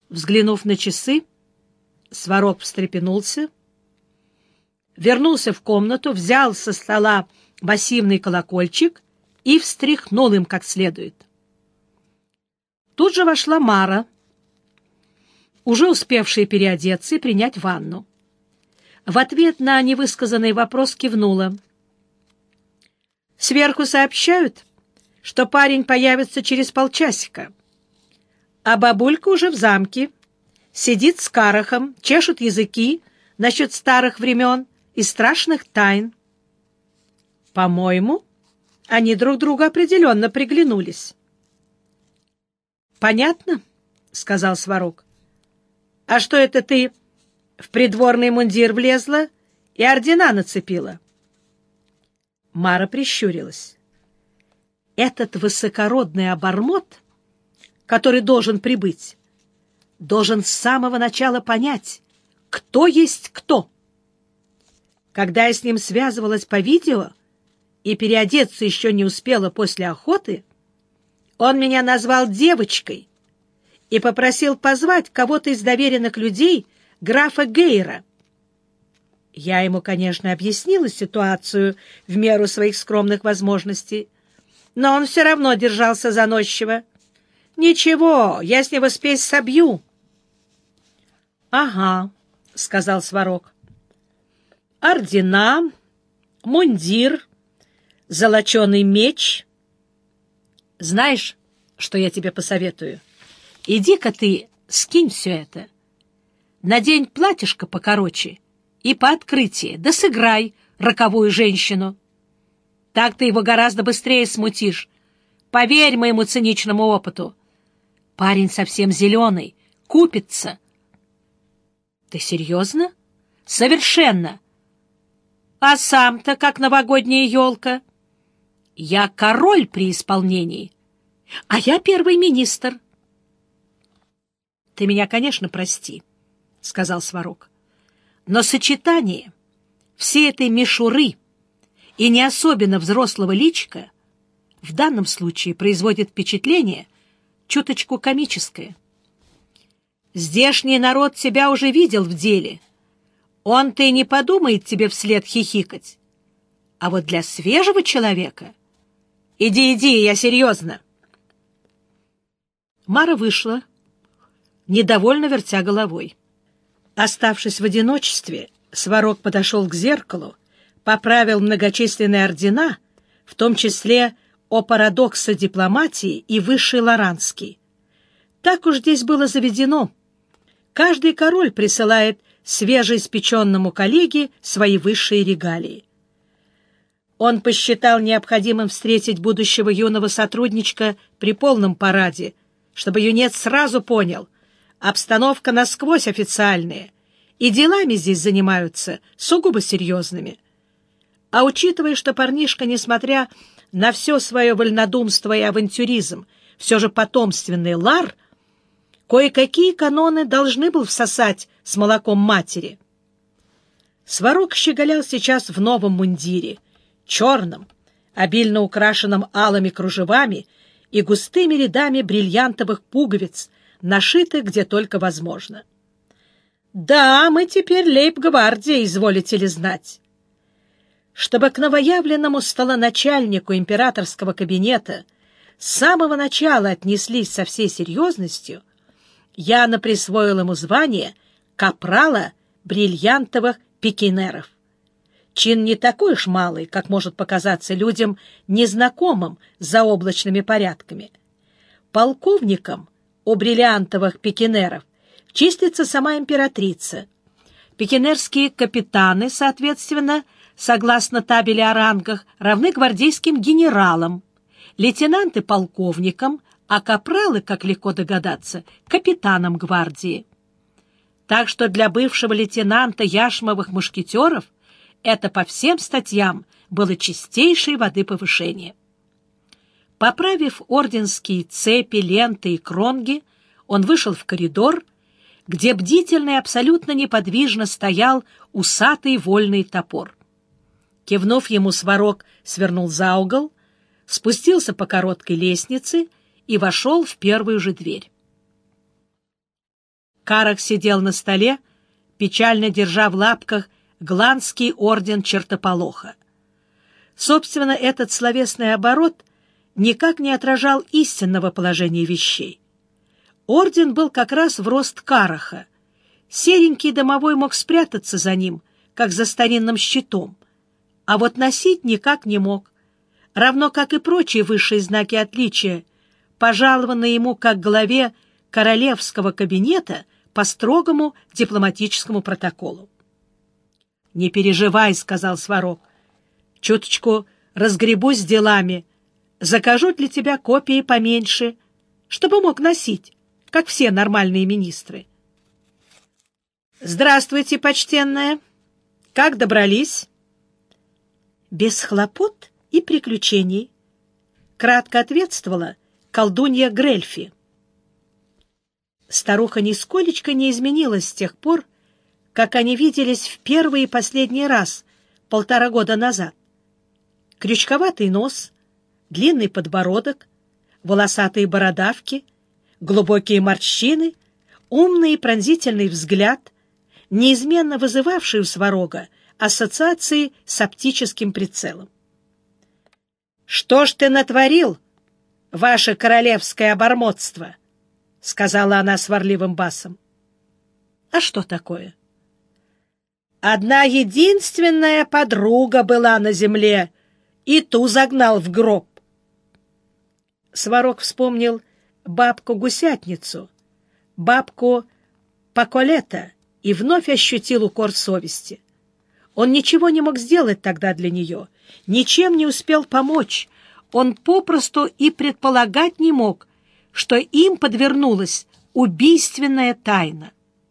Взглянув на часы, Сварог встрепенулся, вернулся в комнату, взял со стола массивный колокольчик и встряхнул им как следует. Тут же вошла Мара, уже успевшая переодеться и принять ванну. В ответ на невысказанный вопрос кивнула. «Сверху сообщают, что парень появится через полчасика, а бабулька уже в замке, сидит с Карахом, чешут языки насчет старых времен и страшных тайн. По-моему, они друг другу определенно приглянулись». «Понятно», — сказал Сварог. «А что это ты в придворный мундир влезла и ордена нацепила?» Мара прищурилась. «Этот высокородный обормот, который должен прибыть, должен с самого начала понять, кто есть кто. Когда я с ним связывалась по видео и переодеться еще не успела после охоты, он меня назвал девочкой и попросил позвать кого-то из доверенных людей графа Гейра. Я ему, конечно, объяснила ситуацию в меру своих скромных возможностей, но он все равно держался заносчиво. «Ничего, я с него спесь собью». «Ага», — сказал Сварог. «Ордена, мундир, золоченый меч. Знаешь, что я тебе посоветую? Иди-ка ты скинь все это. Надень платьишко покороче и по открытии, да сыграй роковую женщину. Так ты его гораздо быстрее смутишь. Поверь моему циничному опыту. Парень совсем зеленый, купится». «Ты серьезно?» «Совершенно. А сам-то как новогодняя елка. Я король при исполнении, а я первый министр». «Ты меня, конечно, прости», — сказал Сварог, «но сочетание всей этой мишуры и не особенно взрослого личика в данном случае производит впечатление чуточку комическое. Здешний народ тебя уже видел в деле. Он-то и не подумает тебе вслед хихикать. А вот для свежего человека... Иди, я серьезно». Мара вышла, недовольно вертя головой. Оставшись в одиночестве, Сварог подошел к зеркалу, поправил многочисленные ордена, в том числе о парадокса дипломатии и высший лоранский. Так уж здесь было заведено. Каждый король присылает свежеиспеченному коллеге свои высшие регалии. Он посчитал необходимым встретить будущего юного сотрудничка при полном параде, чтобы юнец сразу понял, обстановка насквозь официальная, и делами здесь занимаются сугубо серьезными. А учитывая, что парнишка, несмотря на все свое вольнодумство и авантюризм, все же потомственный лар, кое-какие каноны должны был всосать с молоком матери. Сварог щеголял сейчас в новом мундире, черном, обильно украшенном алыми кружевами и густыми рядами бриллиантовых пуговиц, нашитых где только возможно. «Да, мы теперь лейб-гвардия, изволите ли знать». Чтобы к новоявленному столоначальнику императорского кабинета с самого начала отнеслись со всей серьезностью, Яна присвоил ему звание капрала бриллиантовых пикинеров. Чин не такой уж малый, как может показаться людям, незнакомым с заоблачными порядками. Полковником у бриллиантовых пикинеров числится сама императрица. Пикинерские капитаны, соответственно, согласно табели о рангах, равны гвардейским генералам, лейтенанты — полковникам, а капралы, как легко догадаться, капитанам гвардии. Так что для бывшего лейтенанта яшмовых мушкетеров это по всем статьям было чистейшей воды повышение. Поправив орденские цепи, ленты и кронги, он вышел в коридор, где бдительно и абсолютно неподвижно стоял усатый вольный топор. Кивнув ему, Сварог свернул за угол, спустился по короткой лестнице и вошел в первую же дверь. Карах сидел на столе, печально держа в лапках Гландский орден чертополоха. Собственно, этот словесный оборот никак не отражал истинного положения вещей. Орден был как раз в рост Караха. Серенький домовой мог спрятаться за ним, как за старинным щитом, а вот носить никак не мог, равно как и прочие высшие знаки отличия, пожалованные ему как главе королевского кабинета по строгому дипломатическому протоколу. «Не переживай», — сказал Сварог, — «чуточку разгребусь с делами, закажу для тебя копии поменьше, чтобы мог носить, как все нормальные министры». «Здравствуйте, почтенная. Как добрались?» «Без хлопот и приключений», — кратко ответствовала колдунья Грельфи. Старуха нисколечко не изменилась с тех пор, как они виделись в первый и последний раз 1,5 года назад. Крючковатый нос, длинный подбородок, волосатые бородавки, глубокие морщины, умный и пронзительный взгляд, неизменно вызывавший у Сварога ассоциации с оптическим прицелом. «Что ж ты натворил, ваше королевское обормотство?» — сказала она сварливым басом. «А что такое?» «Одна единственная подруга была на земле, и ту загнал в гроб». Сварог вспомнил бабку-гусятницу, бабку Паколета, и вновь ощутил укор совести. Он ничего не мог сделать тогда для нее, ничем не успел помочь. Он попросту и предполагать не мог, что им подвернулась убийственная тайна.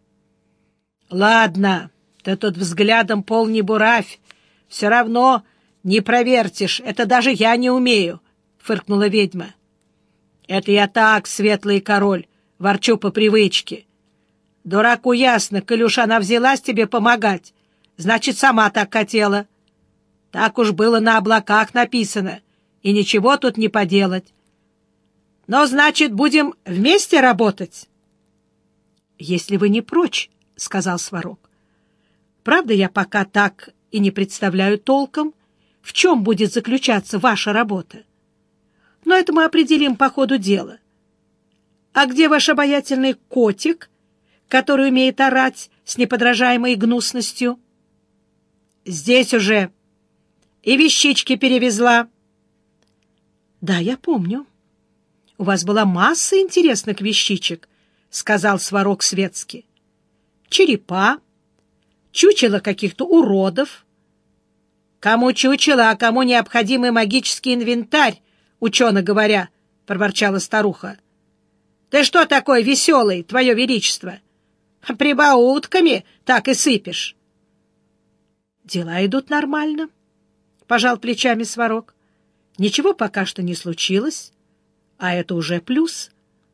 «Ладно, ты тут взглядом пол не буравь, все равно не провертишь, это даже я не умею», — фыркнула ведьма. «Это я так, светлый король, ворчу по привычке. Дураку ясно, коль уж она взялась тебе помогать, значит, сама так хотела. Так уж было на облаках написано, и ничего тут не поделать. Но, значит, будем вместе работать?» «Если вы не прочь», — сказал Сварог. «Правда, я пока так и не представляю толком, в чем будет заключаться ваша работа. Но это мы определим по ходу дела. А где ваш обаятельный котик, который умеет орать с неподражаемой гнусностью?» «Здесь уже. И вещички перевезла». «Да, я помню. У вас была масса интересных вещичек», — сказал Сварог светски. «Черепа, чучело каких-то уродов». «Кому чучело, а кому необходимый магический инвентарь, учено говоря», — проворчала старуха. «Ты что такой веселый, твое величество? Прибаутками так и сыпешь». «Дела идут нормально», — пожал плечами Сварог. «Ничего пока что не случилось, а это уже плюс».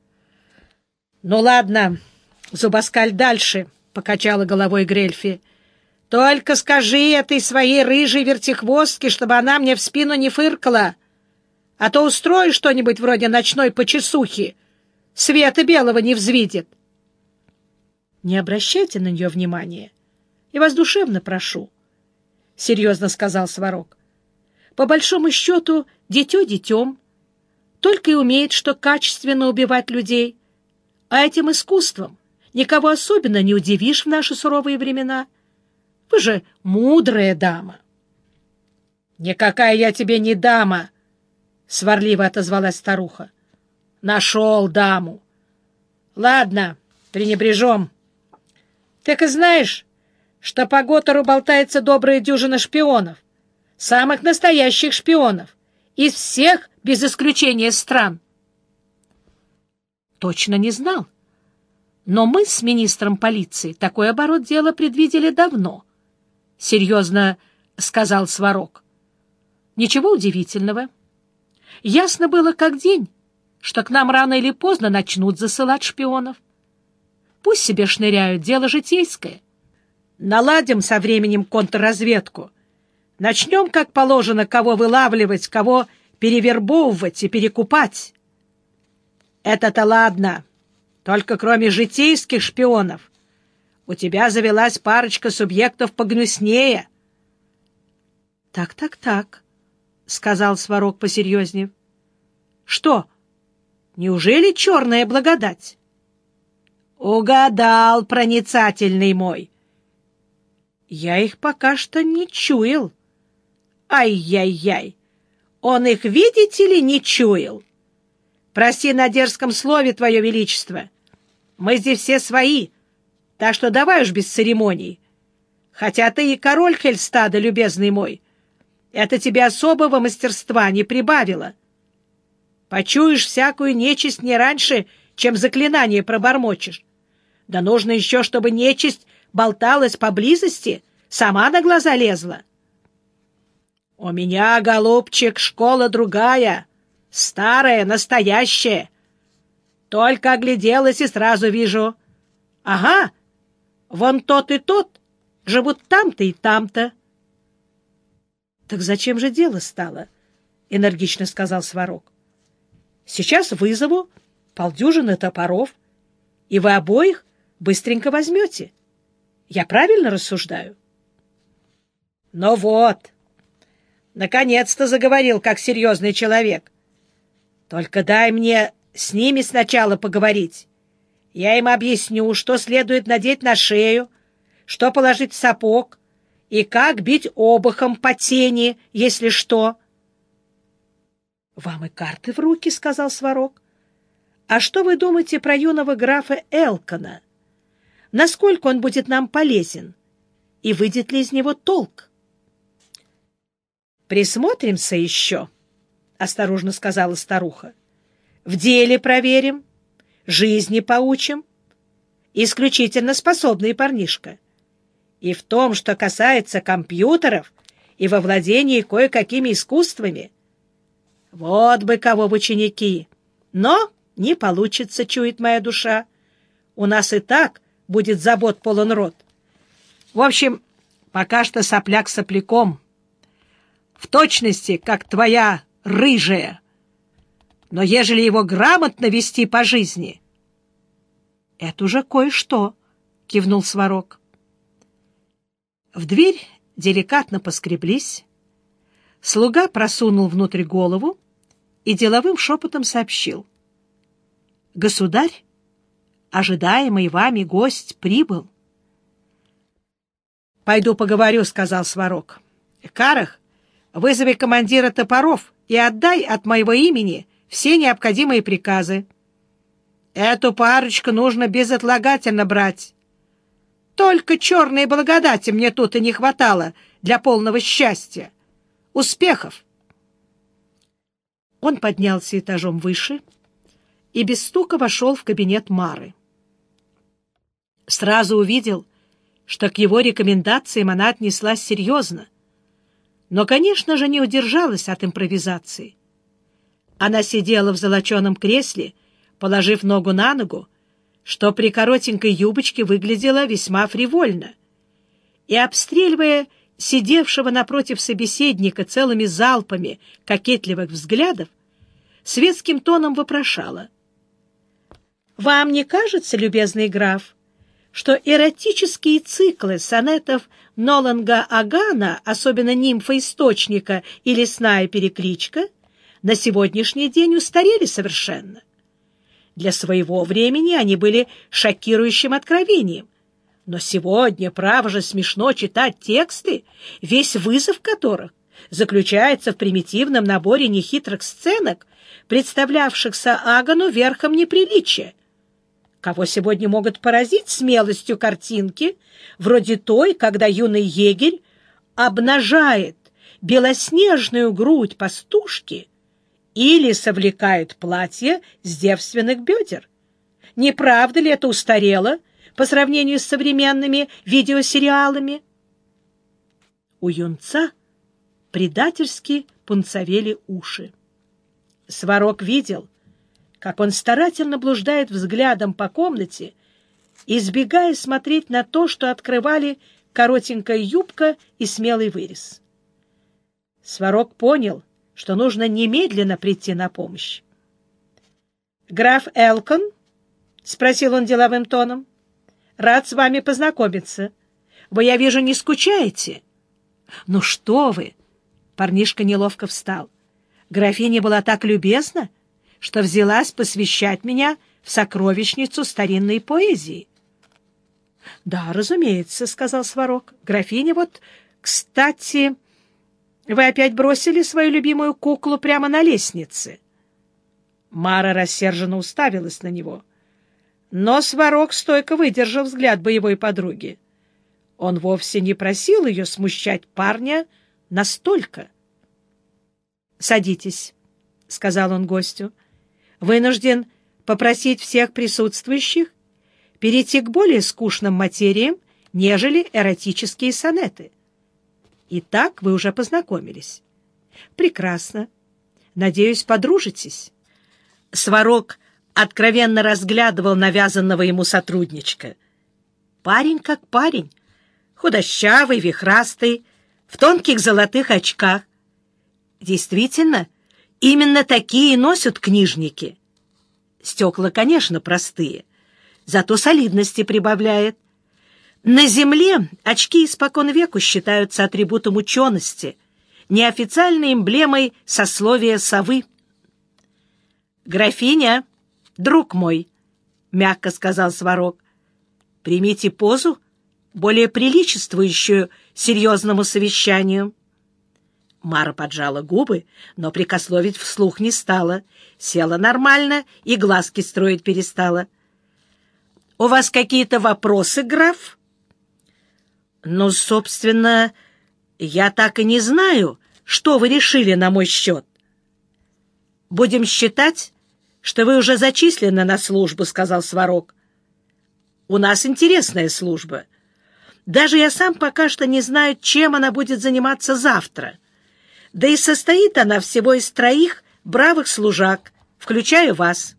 «Ну ладно, зубоскаль дальше», — покачала головой Грельфи. «Только скажи этой своей рыжей вертихвостке, чтобы она мне в спину не фыркала, а то устрою что-нибудь вроде ночной почесухи, света белого не взвидит». «Не обращайте на нее внимания, я вас душевно прошу», — серьезно сказал Сварог. «По большому счету, дитё детем, только и умеет, что качественно убивать людей, а этим искусством никого особенно не удивишь в наши суровые времена. Вы же мудрая дама». «Никакая я тебе не дама», — сварливо отозвалась старуха. «Нашел даму. Ладно, пренебрежем. Так и знаешь, что по Готтеру болтается добрая дюжина шпионов, самых настоящих шпионов, из всех, без исключения, стран». «Точно не знал. Но мы с министром полиции такой оборот дела предвидели давно», — серьезно сказал Сварог. «Ничего удивительного. Ясно было как день, что к нам рано или поздно начнут засылать шпионов. Пусть себе шныряют, дело житейское. Наладим со временем контрразведку. Начнем, как положено, кого вылавливать, кого перевербовывать и перекупать». «Это-то ладно. Только кроме житейских шпионов у тебя завелась парочка субъектов погнуснее. — Так, — сказал Сварог посерьезнее. — Что, неужели черная благодать? — Угадал, проницательный мой. — Я их пока что не чуял. Ай-яй-яй! Он их, видите ли, не чуял. Прости на дерзком слове, Твое Величество. Мы здесь все свои, так что давай уж без церемоний. Хотя ты и король Хельстада, любезный мой, это тебе особого мастерства не прибавило. Почуешь всякую нечисть не раньше, чем заклинание пробормочешь. Да нужно еще, чтобы нечисть болталась поблизости, сама на глаза лезла. У меня, голубчик, школа другая, старая, настоящая. Только огляделась и сразу вижу. Ага, вон тот и тот живут там-то и там-то. — Так зачем же дело стало? — энергично сказал Сварог. — Сейчас вызову полдюжины топоров, и вы обоих быстренько возьмете. Я правильно рассуждаю? — Ну вот, наконец-то заговорил, как серьезный человек. Только дай мне с ними сначала поговорить. Я им объясню, что следует надеть на шею, что положить в сапог и как бить обухом по тени, если что. — Вам и карты в руки, — сказал Сварог. — А что вы думаете про юного графа Элкона? Насколько он будет нам полезен? И выйдет ли из него толк? — Присмотримся еще, — осторожно сказала старуха. — В деле проверим, жизни поучим. Исключительно способный парнишка. И в том, что касается компьютеров и во владении кое-какими искусствами. Вот бы кого в ученики. Но не получится, чует моя душа. У нас и так будет забот полон рот. В общем, пока что сопляк сопляком. В точности, как твоя рыжая. Но ежели его грамотно вести по жизни... — Это уже кое-что, — кивнул Сварог. В дверь деликатно поскреблись. Слуга просунул внутрь голову и деловым шепотом сообщил. — Государь, ожидаемый вами гость прибыл. — Пойду поговорю, — сказал Сварог. — Карах, вызови командира топоров и отдай от моего имени все необходимые приказы. Эту парочку нужно безотлагательно брать. Только черной благодати мне тут и не хватало для полного счастья. Успехов! Он поднялся этажом выше и без стука вошел в кабинет Мары. Сразу увидел, что к его рекомендациям она отнеслась серьезно, но, конечно же, не удержалась от импровизации. Она сидела в золоченом кресле, положив ногу на ногу, что при коротенькой юбочке выглядело весьма фривольно, и, обстреливая сидевшего напротив собеседника целыми залпами кокетливых взглядов, светским тоном вопрошала. — Вам не кажется, любезный граф, что эротические циклы сонетов Ноланга Агана, особенно «Нимфа Источника» и «Лесная перекличка», на сегодняшний день устарели совершенно? Для своего времени они были шокирующим откровением. Но сегодня, право же, смешно читать тексты, весь вызов которых заключается в примитивном наборе нехитрых сценок, представлявшихся Агану верхом неприличия. Кого сегодня могут поразить смелостью картинки, вроде той, когда юный егерь обнажает белоснежную грудь пастушки или совлекает платье с девственных бедер? Не правда ли это устарело по сравнению с современными видеосериалами? У юнца предательски пунцовели уши. Сварог видел, как он старательно блуждает взглядом по комнате, избегая смотреть на то, что открывали коротенькая юбка и смелый вырез. Сварог понял, что нужно немедленно прийти на помощь. — Граф Элкон, — спросил он деловым тоном. — Рад с вами познакомиться. Вы, я вижу, не скучаете. — Ну что вы! — парнишка неловко встал. Графиня была так любезна, что взялась посвящать меня в сокровищницу старинной поэзии. — Да, разумеется, — сказал Сварог. — Графиня, вот, кстати, вы опять бросили свою любимую куклу прямо на лестнице. Мара рассерженно уставилась на него. Но Сварог стойко выдержал взгляд боевой подруги. Он вовсе не просил ее смущать парня настолько. — Садитесь, — сказал он гостю. — Вынужден попросить всех присутствующих перейти к более скучным материям, нежели эротические сонеты. Итак, вы уже познакомились. Прекрасно. Надеюсь, подружитесь. Сварог откровенно разглядывал навязанного ему сотрудничка. Парень как парень, худощавый, вихрастый, в тонких золотых очках. Действительно, именно такие носят книжники. Стекла, конечно, простые, зато солидности прибавляет. На земле очки испокон веку считаются атрибутом учености, неофициальной эмблемой сословия совы. «Графиня, друг мой», — мягко сказал Сварог, — «примите позу, более приличествующую серьезному совещанию». Мара поджала губы, но прикословить вслух не стала, села нормально и глазки строить перестала. «У вас какие-то вопросы, граф?» «Ну, собственно, я так и не знаю, что вы решили на мой счет». «Будем считать, что вы уже зачислены на службу», — сказал Сварог. «У нас интересная служба. Даже я сам пока что не знаю, чем она будет заниматься завтра. Да и состоит она всего из 3 бравых служак, включая вас.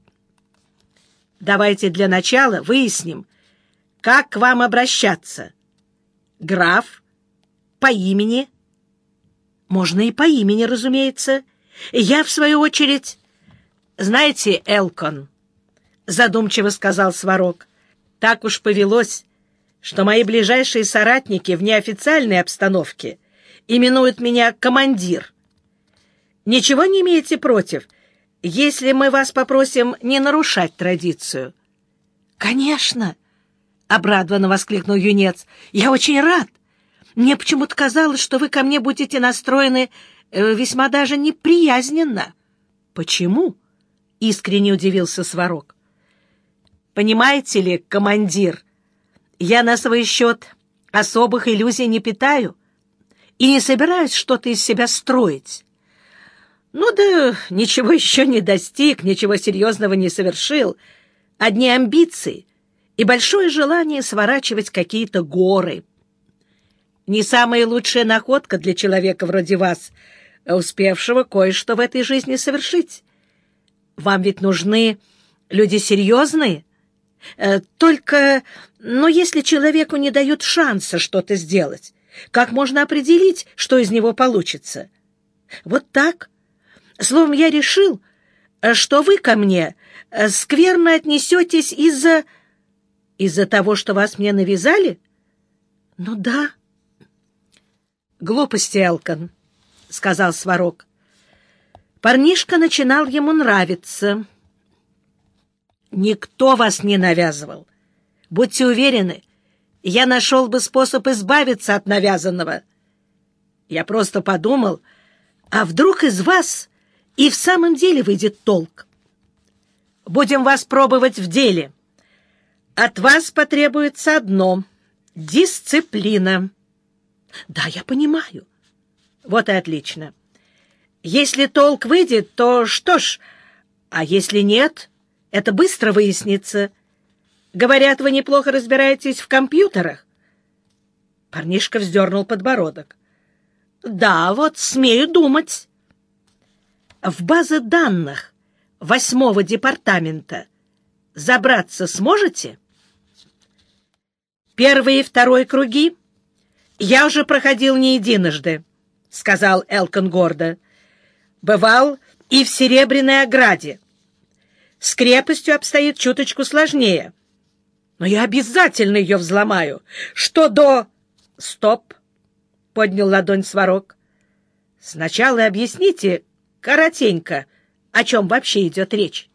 Давайте для начала выясним, как к вам обращаться. Граф, по имени?» «Можно и по имени, разумеется. Я, в свою очередь...» «Знаете, Элкон, — задумчиво сказал Сварог, — так уж повелось, что мои ближайшие соратники в неофициальной обстановке именуют меня командир. Ничего не имеете против, если мы вас попросим не нарушать традицию?» «Конечно! — обрадованно воскликнул юнец. — Я очень рад. Мне почему-то казалось, что вы ко мне будете настроены весьма даже неприязненно. — Почему? — искренне удивился Сварог. — Понимаете ли, командир, я на свой счет особых иллюзий не питаю и не собираюсь что-то из себя строить. Ну да ничего еще не достиг, ничего серьезного не совершил. Одни амбиции и большое желание сворачивать какие-то горы. Не самая лучшая находка для человека вроде вас, успевшего кое-что в этой жизни совершить. Вам ведь нужны люди серьезные. Только, если человеку не дают шанса что-то сделать, как можно определить, что из него получится? Вот так. Словом, я решил, что вы ко мне скверно отнесетесь из-за... Из-за того, что вас мне навязали? Ну да. Глупости, Элкон, — сказал Сварог. Парнишка начинал ему нравиться. Никто вас не навязывал. Будьте уверены, я нашел бы способ избавиться от навязанного. Я просто подумал, а вдруг из вас и в самом деле выйдет толк? Будем вас пробовать в деле. От вас потребуется одно — дисциплина. Да, я понимаю. Вот и отлично. Если толк выйдет, то что ж, а если нет, это быстро выяснится. Говорят, вы неплохо разбираетесь в компьютерах. Парнишка вздернул подбородок. Да, вот смею думать. В базы данных 8-го департамента забраться сможете? 1-й и 2-й круги я уже проходил не единожды, — сказал Элкон гордо. Бывал и в Серебряной ограде. С крепостью обстоит чуточку сложнее. Но я обязательно ее взломаю. Что до... Стоп! — поднял ладонь Сварог. Сначала объясните коротенько, о чем вообще идет речь.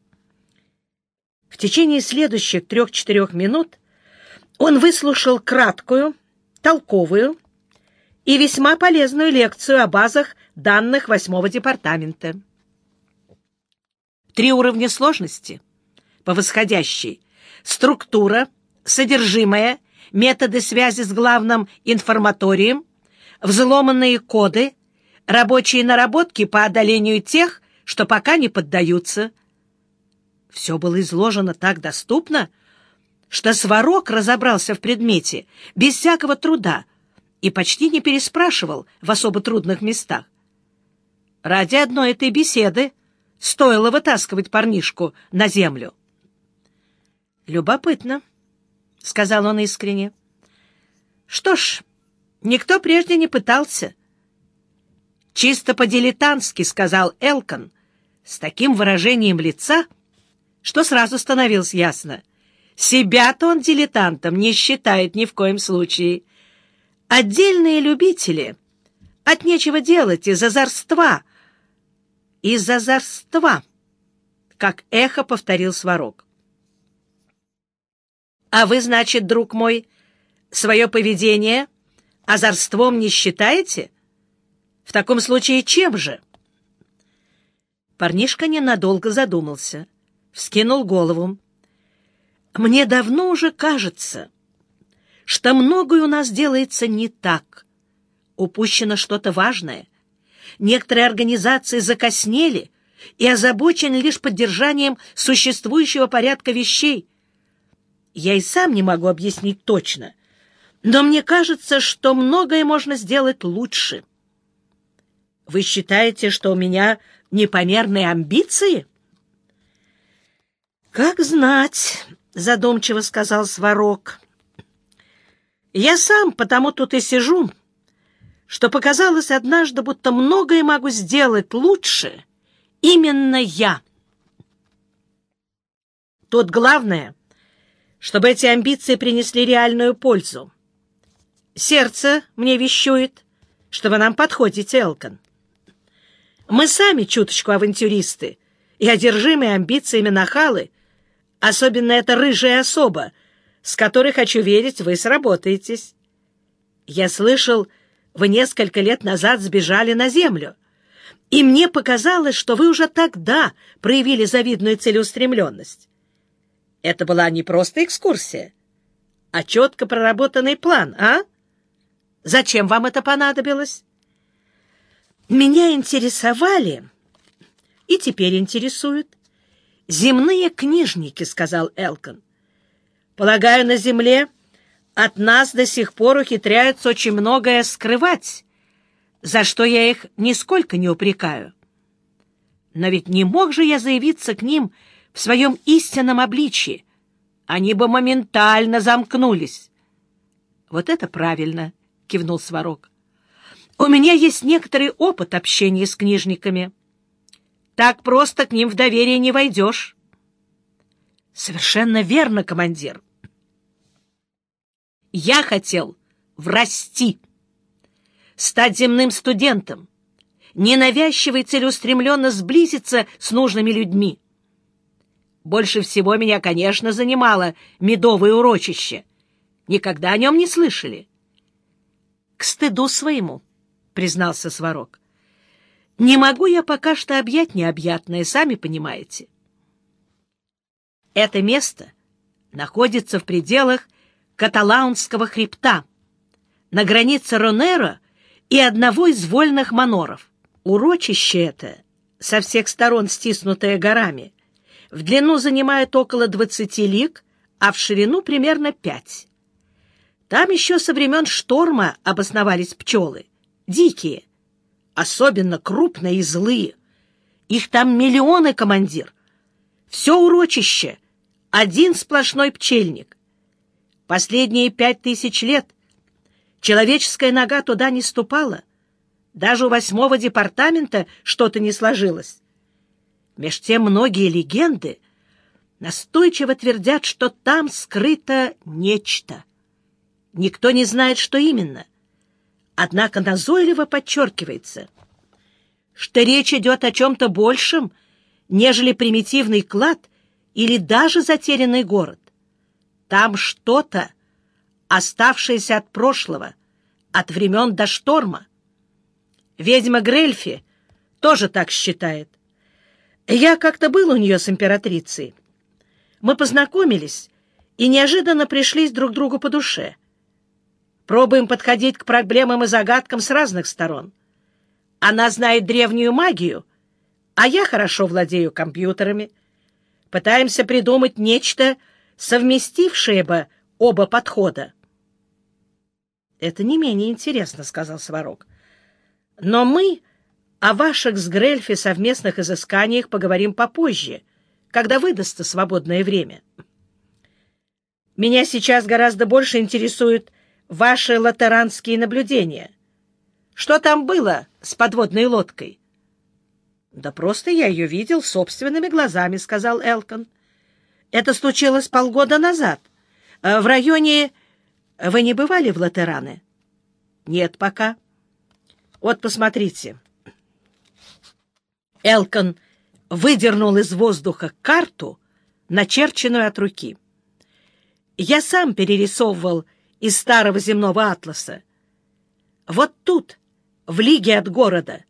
В течение следующих 3-4 минут он выслушал краткую, толковую и весьма полезную лекцию о базах данных 8-го департамента. 3 уровня сложности по восходящей: структура, содержимое, методы связи с главным информаторием, взломанные коды, рабочие наработки по одолению тех, что пока не поддаются. Все было изложено так доступно, что Сварог разобрался в предмете без всякого труда и почти не переспрашивал в особо трудных местах. Ради одной этой беседы стоило вытаскивать парнишку на землю. «Любопытно», — сказал он искренне. «Что ж, никто прежде не пытался». «Чисто по-дилетантски», — сказал Элкон, с таким выражением лица, что сразу становилось ясно. Себя-то он дилетантом не считает ни в коем случае. Отдельные любители от нечего делать, из озорства, как эхо повторил Сварог. «А вы, значит, друг мой, свое поведение озорством не считаете? В таком случае чем же?» Парнишка ненадолго задумался, вскинул голову. «Мне давно уже кажется, что многое у нас делается не так. Упущено что-то важное. Некоторые организации закоснели и озабочены лишь поддержанием существующего порядка вещей. Я и сам не могу объяснить точно, но мне кажется, что многое можно сделать лучше. Вы считаете, что у меня непомерные амбиции?» «Как знать», — задумчиво сказал Сварог. «Я сам потому тут и сижу, что показалось однажды, будто многое могу сделать лучше именно я. Тут главное, чтобы эти амбиции принесли реальную пользу. Сердце мне вещует, что вы нам подходите, Элкон. Мы сами чуточку авантюристы и одержимые амбициями нахалы, особенно эта рыжая особа, с которой, хочу верить, вы сработаетесь. Я слышал, вы несколько лет назад сбежали на землю, и мне показалось, что вы уже тогда проявили завидную целеустремленность. Это была не просто экскурсия, а четко проработанный план, а? Зачем вам это понадобилось?» «Меня интересовали, и теперь интересуют, земные книжники», — сказал Элкон. «Полагаю, на земле от нас до сих пор ухитряются очень многое скрывать, за что я их нисколько не упрекаю. Но ведь не мог же я заявиться к ним в своем истинном обличии. Они бы моментально замкнулись». «Вот это правильно», — кивнул Сварог. «У меня есть некоторый опыт общения с книжниками. Так просто к ним в доверие не войдешь». «Совершенно верно, командир. Я хотел врасти, стать земным студентом, ненавязчиво и целеустремленно сблизиться с нужными людьми. Больше всего меня, конечно, занимало медовое урочище. Никогда о нем не слышали». «К стыду своему», — признался Сварог. «Не могу я пока что объять необъятное, сами понимаете. Это место находится в пределах Каталаунского хребта, на границе Ронеро и одного из вольных маноров. Урочище это, со всех сторон стиснутое горами, в длину занимает около 20 лиг, а в ширину примерно 5. Там еще со времен шторма обосновались пчелы, дикие, особенно крупные и злые. Их там миллионы, командир. Все урочище — один сплошной пчельник. Последние 5000 лет человеческая нога туда не ступала. Даже у 8-го департамента что-то не сложилось. Меж тем многие легенды настойчиво твердят, что там скрыто нечто. Никто не знает, что именно. Однако назойливо подчеркивается, что речь идет о чем-то большем, нежели примитивный клад или даже затерянный город. Там что-то, оставшееся от прошлого, от времен до шторма. Ведьма Грельфи тоже так считает. Я как-то был у нее с императрицей. Мы познакомились и неожиданно пришлись друг другу по душе. Пробуем подходить к проблемам и загадкам с разных сторон. Она знает древнюю магию, а я хорошо владею компьютерами. Пытаемся придумать нечто, совместившее бы оба подхода. — Это не менее интересно, — сказал Сварог. — Но мы о ваших с Грельфи совместных изысканиях поговорим попозже, когда выдастся свободное время. Меня сейчас гораздо больше интересуют ваши латеранские наблюдения. Что там было с подводной лодкой? — Да просто я ее видел собственными глазами, — сказал Элкон. — Это случилось полгода назад. В районе... Вы не бывали в Латеране? — Нет пока. Вот посмотрите. Элкон выдернул из воздуха карту, начерченную от руки. Я сам перерисовывал из старого земного атласа. Вот тут, в лиге от города,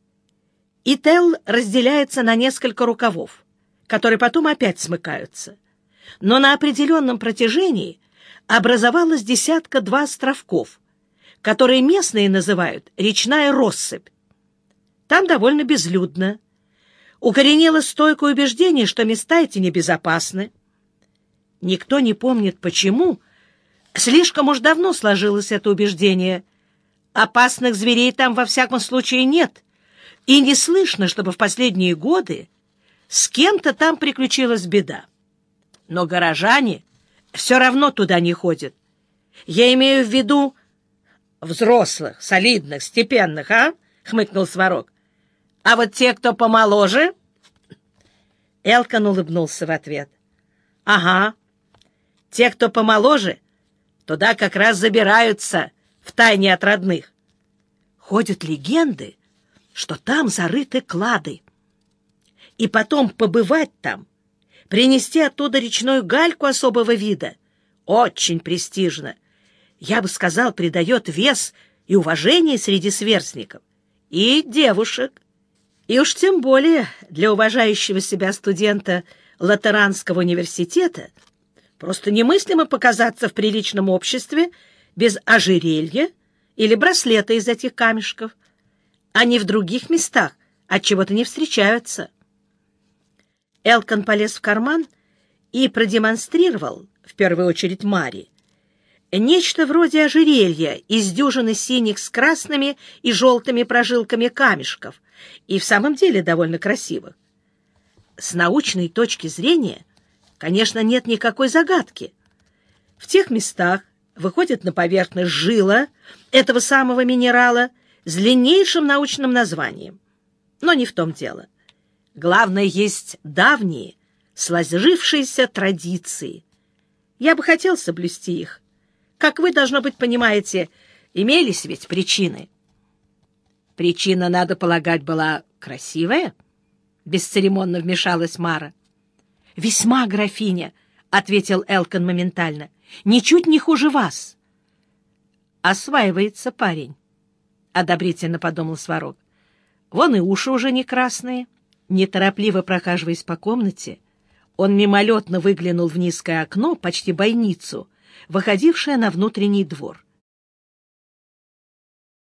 Ител разделяется на несколько рукавов, которые потом опять смыкаются. Но на определенном протяжении образовалось 10-2 островков, которые местные называют речная россыпь. Там довольно безлюдно. Укоренилось стойкое убеждение, что места эти небезопасны. Никто не помнит, почему. Слишком уж давно сложилось это убеждение. Опасных зверей там во всяком случае нет, и не слышно, чтобы в последние годы с кем-то там приключилась беда. Но горожане все равно туда не ходят. Я имею в виду взрослых, солидных, степенных, а? — хмыкнул Сварог. — А вот те, кто помоложе... Элкон улыбнулся в ответ. — Ага, те, кто помоложе, туда как раз забираются втайне от родных. Ходят легенды, что там зарыты клады. И потом побывать там, принести оттуда речную гальку особого вида, очень престижно. Я бы сказал, придает вес и уважение среди сверстников. И девушек. И уж тем более для уважающего себя студента Латеранского университета просто немыслимо показаться в приличном обществе без ожерелья или браслета из этих камешков. Они в других местах отчего-то не встречаются. Элкон полез в карман и продемонстрировал, в первую очередь Мари, нечто вроде ожерелья из дюжины синих с красными и желтыми прожилками камешков, и в самом деле довольно красивых. С научной точки зрения, конечно, нет никакой загадки. В тех местах выходит на поверхность жила этого самого минерала с длиннейшим научным названием. Но не в том дело. Главное, есть давние, сложившиеся традиции. Я бы хотел соблюсти их. Как вы, должно быть, понимаете, имелись ведь причины. Причина, надо полагать, была красивая? Бесцеремонно вмешалась Мара. Весьма, графиня, — ответил Элкон моментально. Ничуть не хуже вас. Осваивается парень, — одобрительно подумал Сварог. Вон и уши уже не красные. Неторопливо прохаживаясь по комнате, он мимолетно выглянул в низкое окно, почти бойницу, выходившее на внутренний двор.